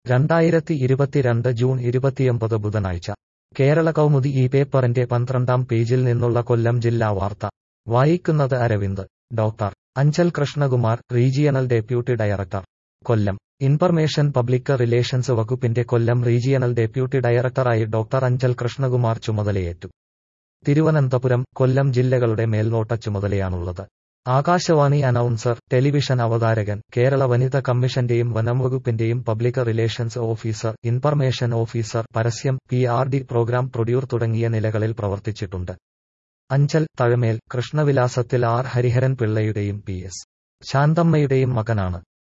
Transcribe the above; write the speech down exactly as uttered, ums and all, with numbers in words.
രണ്ടായിരത്തി ഇരുപത്തിരണ്ട് ജൂൺ ഇരുപത്തിയൊമ്പത് ബുധനാഴ്ച കേരള കൗമുദി ഈ പേപ്പറിന്റെ പന്ത്രണ്ടാം പേജിൽ നിന്നുള്ള കൊല്ലം ജില്ലാ വാർത്ത വായിക്കുന്നത് Aravind. Doctor Anchal Krishnakumar, regional deputy director, Kollam. Information public relations വകുപ്പിന്റെ കൊല്ലം റീജിയണൽ ഡെപ്യൂട്ടി ഡയറക്ടറായി ഡോക്ടർ അഞ്ചൽ കൃഷ്ണകുമാർ ചുമതലയേറ്റു. തിരുവനന്തപുരം, കൊല്ലം ജില്ലകളുടെ മേൽനോട്ട ചുമതലയാണുള്ളത്. ആകാശവാണി അനൗൺസർ, ടെലിവിഷൻ അവതാരകൻ, കേരള വനിതാ കമ്മീഷന്റെയും വനം വകുപ്പിന്റെയും public relations officer, information officer, പരസ്യം, P R D, programme producer തുടങ്ങിയ നിലകളിൽ പ്രവർത്തിച്ചിട്ടുണ്ട്. അഞ്ചൽ, തഴമേൽ, കൃഷ്ണവിലാസത്തിൽ ആർ ഹരിഹരൻ പിള്ളയുടെയും പി എസ് ശാന്തമ്മയുടെയും മകനാണ്.